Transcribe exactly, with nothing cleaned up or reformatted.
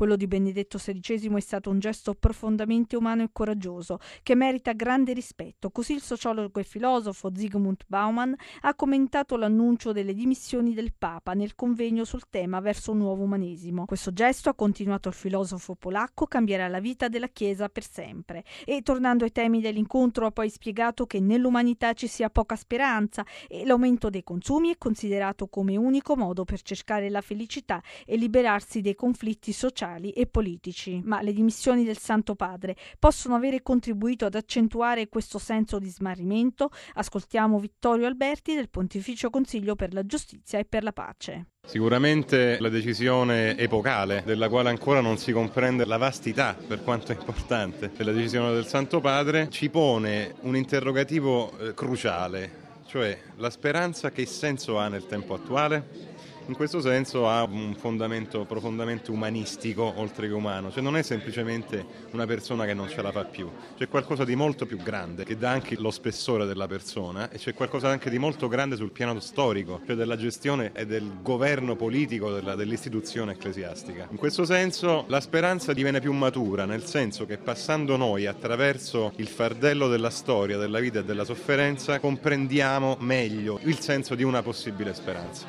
Quello di Benedetto sedicesimo è stato un gesto profondamente umano e coraggioso, che merita grande rispetto. Così il sociologo e filosofo Zygmunt Bauman ha commentato l'annuncio delle dimissioni del Papa nel convegno sul tema Verso un nuovo umanesimo. Questo gesto, ha continuato il filosofo polacco, cambierà la vita della Chiesa per sempre. E tornando ai temi dell'incontro, ha poi spiegato che nell'umanità ci sia poca speranza e l'aumento dei consumi è considerato come unico modo per cercare la felicità e liberarsi dei conflitti sociali e politici. Ma le dimissioni del Santo Padre possono avere contribuito ad accentuare questo senso di smarrimento? Ascoltiamo Vittorio Alberti del Pontificio Consiglio per la Giustizia e per la Pace. Sicuramente la decisione epocale, della quale ancora non si comprende la vastità per quanto è importante, della decisione del Santo Padre, ci pone un interrogativo eh, cruciale, cioè la speranza che senso ha nel tempo attuale? In questo senso ha un fondamento profondamente umanistico oltre che umano, cioè non è semplicemente una persona che non ce la fa più, c'è qualcosa di molto più grande che dà anche lo spessore della persona e c'è qualcosa anche di molto grande sul piano storico, cioè della gestione e del governo politico della, dell'istituzione ecclesiastica. In questo senso la speranza diviene più matura, nel senso che passando noi attraverso il fardello della storia, della vita e della sofferenza comprendiamo meglio il senso di una possibile speranza.